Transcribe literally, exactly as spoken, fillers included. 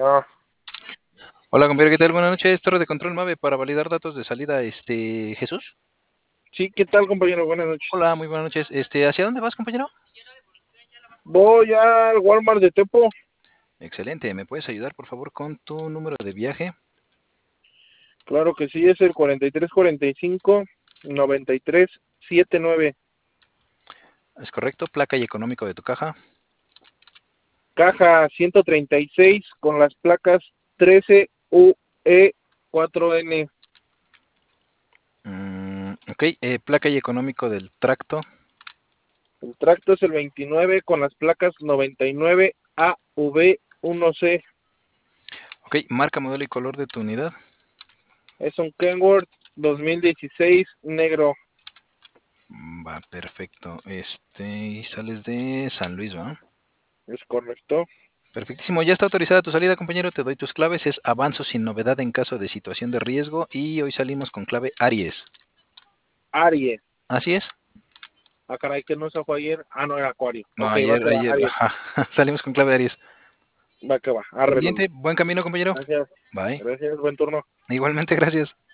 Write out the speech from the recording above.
Bueno, Hola, compañero, ¿qué tal? Buenas noches, Torre de Control Mave para validar datos de salida, este, Jesús. sí, ¿qué tal, compañero? Buenas noches. Hola, muy buenas noches. Este, ¿hacia dónde vas, compañero? Voy al Walmart de Tepo. Excelente, ¿me puedes ayudar, por favor, con tu número de viaje? Claro que sí, es el cuarenta y tres cuarenta y cinco noventa y tres setenta y nueve. Es correcto, placa y económico de tu caja. Caja ciento treinta y seis con las placas trece U E cuatro N. Mm, ok, eh, placa y económico del tracto. El tracto es el veintinueve con las placas noventa y nueve A V uno C. Ok, marca, modelo y color de tu unidad. Es un Kenworth dos mil dieciséis negro. Mm, Va, perfecto. Este, y sales de San Luis, ¿va? Es correcto. Perfectísimo, ya está autorizada tu salida, compañero. Te doy tus claves. Es avanzo sin novedad en caso de situación de riesgo. Y hoy salimos con clave Aries. Aries. Así es. Ah, caray, que no se fue ayer. Ah, no, era Acuario. No, Ok, va ayer, que va, ayer, Aries. ajá. Salimos con clave Aries. Va que va, arre, Lolo. Pendiente, buen camino, compañero. Gracias. Bye. Gracias, buen turno. Igualmente, gracias.